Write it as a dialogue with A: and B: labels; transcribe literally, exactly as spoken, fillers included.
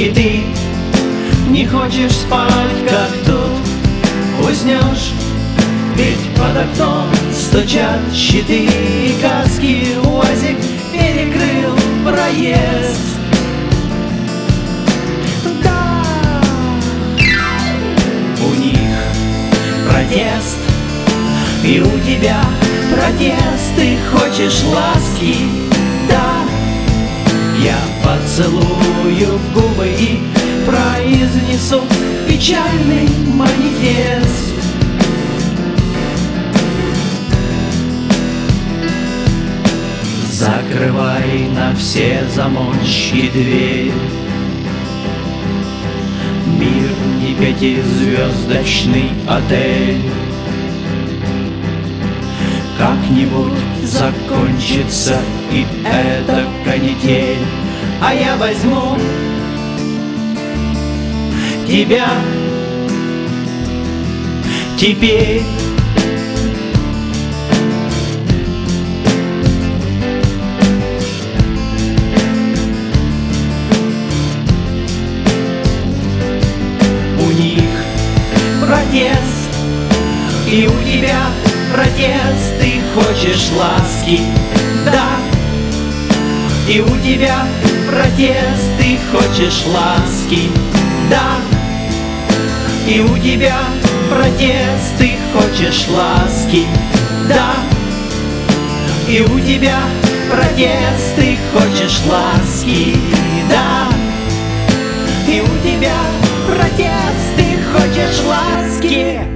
A: И ты не хочешь спать, как тут уснешь, ведь под окном стучат щиты, и каски УАЗик перекрыл проезд. Да, у них протест, и у тебя протест. Ты хочешь ласки, да, я поцелую в губы и произнесу печальный манифест. Закрывай на все замочки дверь. Мир не пятизвездочный отель. Как-нибудь закончится и эта канитель, а я возьму тебя теперь. У них протест, и у тебя протест. Ты хочешь ласки, да, и у тебя протест. Ты хочешь ласки, да, и у тебя протест. Ты хочешь ласки, да, и у тебя протест. Ты хочешь ласки, да, и у тебя протест. Ты хочешь ласки.